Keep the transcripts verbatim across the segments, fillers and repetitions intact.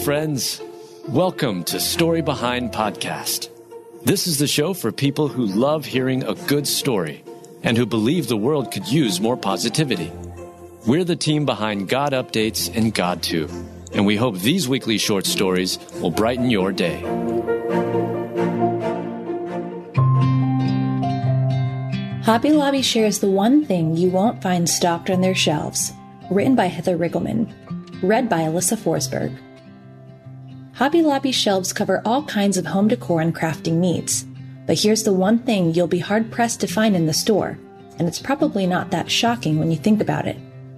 friends. Welcome to Story Behind Podcast. This is the show for people who love hearing a good story and who believe the world could use more positivity. We're the team behind God Updates and God Too, and we hope these weekly short stories will brighten your day. Hobby Lobby shares the one thing you won't find stocked on their shelves. Written by Heather Riggleman. Read by Alyssa Forsberg. Hobby Lobby shelves cover all kinds of home decor and crafting needs. But here's the one thing you'll be hard-pressed to find in the store, and it's probably not that shocking when you think about it.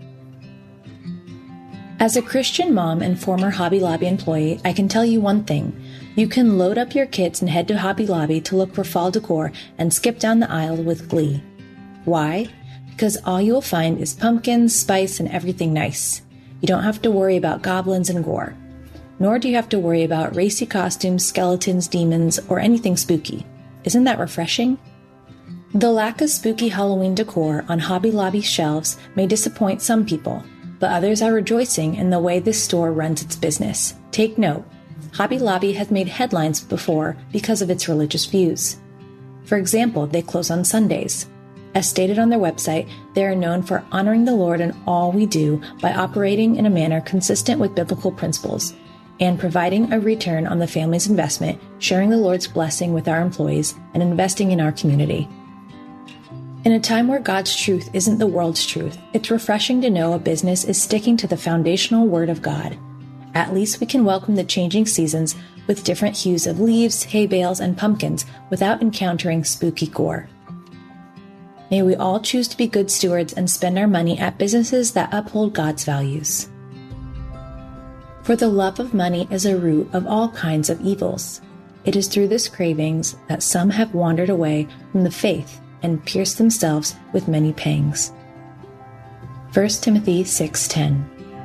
As a Christian mom and former Hobby Lobby employee, I can tell you one thing. You can load up your kits and head to Hobby Lobby to look for fall decor and skip down the aisle with glee. Why? Because all you'll find is pumpkins, spice, and everything nice. You don't have to worry about goblins and gore. Nor do you have to worry about racy costumes, skeletons, demons, or anything spooky. Isn't that refreshing? The lack of spooky Halloween decor on Hobby Lobby shelves may disappoint some people, but others are rejoicing in the way this store runs its business. Take note, Hobby Lobby has made headlines before because of its religious views. For example, they close on Sundays. As stated on their website, they are known for honoring the Lord in all we do by operating in a manner consistent with biblical principles, and providing a return on the family's investment, sharing the Lord's blessing with our employees, and investing in our community. In a time where God's truth isn't the world's truth, it's refreshing to know a business is sticking to the foundational Word of God. At least we can welcome the changing seasons with different hues of leaves, hay bales, and pumpkins without encountering spooky gore. May we all choose to be good stewards and spend our money at businesses that uphold God's values. For the love of money is a root of all kinds of evils. It is through this cravings that some have wandered away from the faith and pierced themselves with many pangs. First Timothy six ten.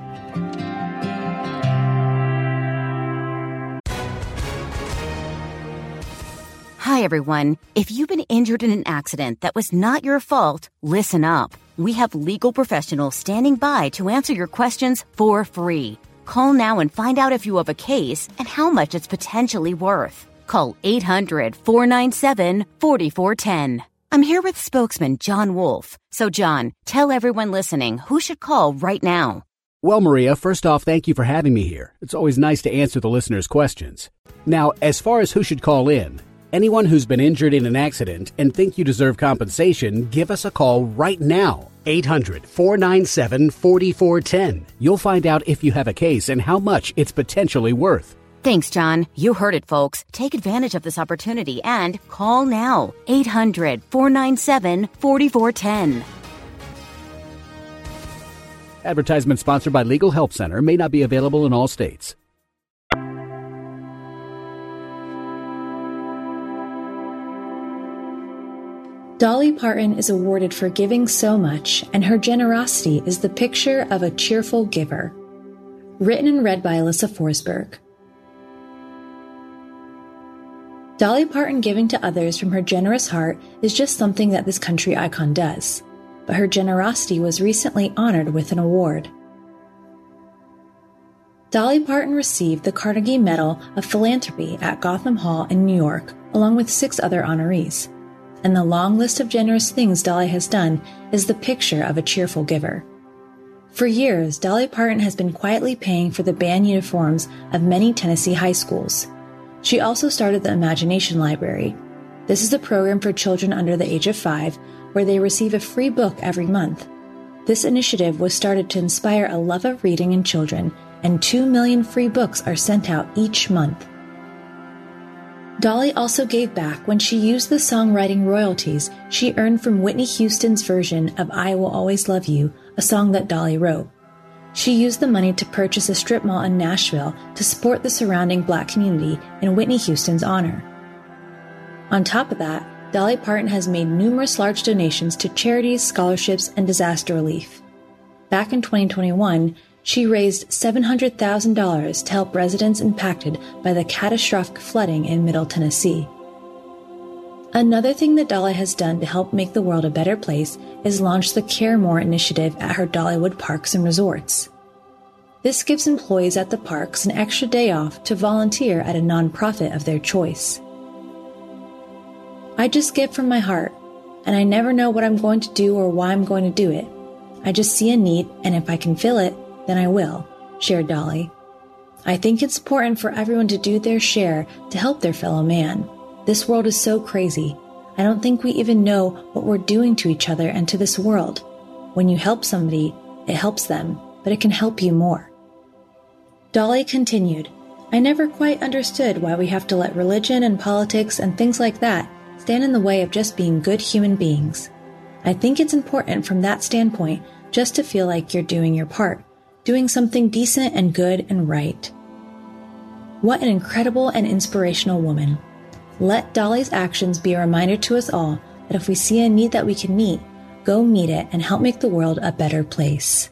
Hi, everyone. If you've been injured in an accident that was not your fault, listen up. We have legal professionals standing by to answer your questions for free. Call now and find out if you have a case and how much it's potentially worth. Call eight hundred, four nine seven, four four one zero. I'm here with spokesman John Wolf. So, John, tell everyone listening who should call right now. Well, Maria, first off, thank you for having me here. It's always nice to answer the listeners' questions. Now, as far as who should call in, anyone who's been injured in an accident and think you deserve compensation, give us a call right now. eight hundred, four nine seven, four four one zero. You'll find out if you have a case and how much it's potentially worth. Thanks, John. You heard it, folks. Take advantage of this opportunity and call now. eight hundred, four nine seven, four four one zero. Advertisement sponsored by Legal Help Center. May not be available in all states. Dolly Parton is awarded for giving so much, and her generosity is the picture of a cheerful giver. Written and read by Alyssa Forsberg. Dolly Parton giving to others from her generous heart is just something that this country icon does, but her generosity was recently honored with an award. Dolly Parton received the Carnegie Medal of Philanthropy at Gotham Hall in New York, along with six other honorees. And the long list of generous things Dolly has done is the picture of a cheerful giver. For years, Dolly Parton has been quietly paying for the band uniforms of many Tennessee high schools. She also started the Imagination Library. This is a program for children under the age of five, where they receive a free book every month. This initiative was started to inspire a love of reading in children, and two million free books are sent out each month. Dolly also gave back when she used the songwriting royalties she earned from Whitney Houston's version of I Will Always Love You, a song that Dolly wrote. She used the money to purchase a strip mall in Nashville to support the surrounding Black community in Whitney Houston's honor. On top of that, Dolly Parton has made numerous large donations to charities, scholarships, and disaster relief. Back in twenty twenty-one, she raised seven hundred thousand dollars to help residents impacted by the catastrophic flooding in Middle Tennessee. Another thing that Dolly has done to help make the world a better place is launch the Care More initiative at her Dollywood parks and resorts. This gives employees at the parks an extra day off to volunteer at a nonprofit of their choice. I just give from my heart, and I never know what I'm going to do or why I'm going to do it. I just see a need, and if I can fill it, then I will, shared Dolly. I think it's important for everyone to do their share to help their fellow man. This world is so crazy. I don't think we even know what we're doing to each other and to this world. When you help somebody, it helps them, but it can help you more. Dolly continued, I never quite understood why we have to let religion and politics and things like that stand in the way of just being good human beings. I think it's important from that standpoint just to feel like you're doing your part, doing something decent and good and right. What an incredible and inspirational woman. Let Dolly's actions be a reminder to us all that if we see a need that we can meet, go meet it and help make the world a better place.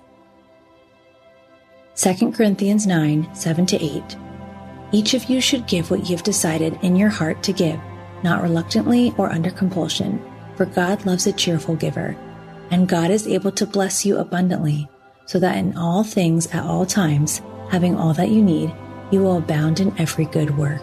Second Corinthians nine, seven to eight. Each of you should give what you have decided in your heart to give, not reluctantly or under compulsion, for God loves a cheerful giver. And God is able to bless you abundantly, so that in all things at all times, having all that you need, you will abound in every good work.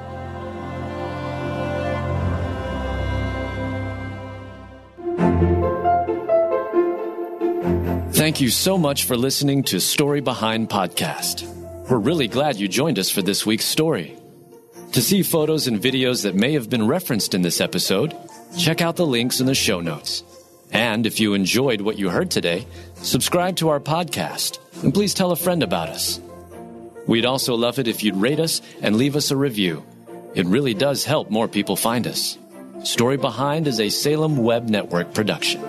Thank you so much for listening to Story Behind Podcast. We're really glad you joined us for this week's story. To see photos and videos that may have been referenced in this episode, check out the links in the show notes. And if you enjoyed what you heard today, subscribe to our podcast, and please tell a friend about us. We'd also love it if you'd rate us and leave us a review. It really does help more people find us. Story Behind is a Salem Web Network production.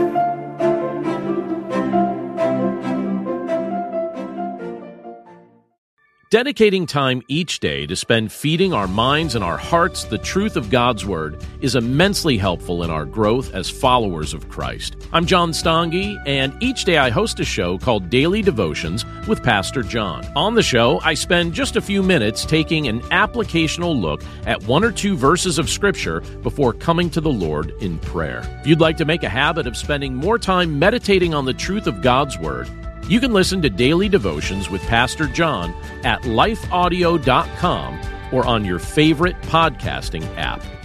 Dedicating time each day to spend feeding our minds and our hearts the truth of God's Word is immensely helpful in our growth as followers of Christ. I'm John Stange, and each day I host a show called Daily Devotions with Pastor John. On the show, I spend just a few minutes taking an applicational look at one or two verses of Scripture before coming to the Lord in prayer. If you'd like to make a habit of spending more time meditating on the truth of God's Word, you can listen to Daily Devotions with Pastor John at life audio dot com or on your favorite podcasting app.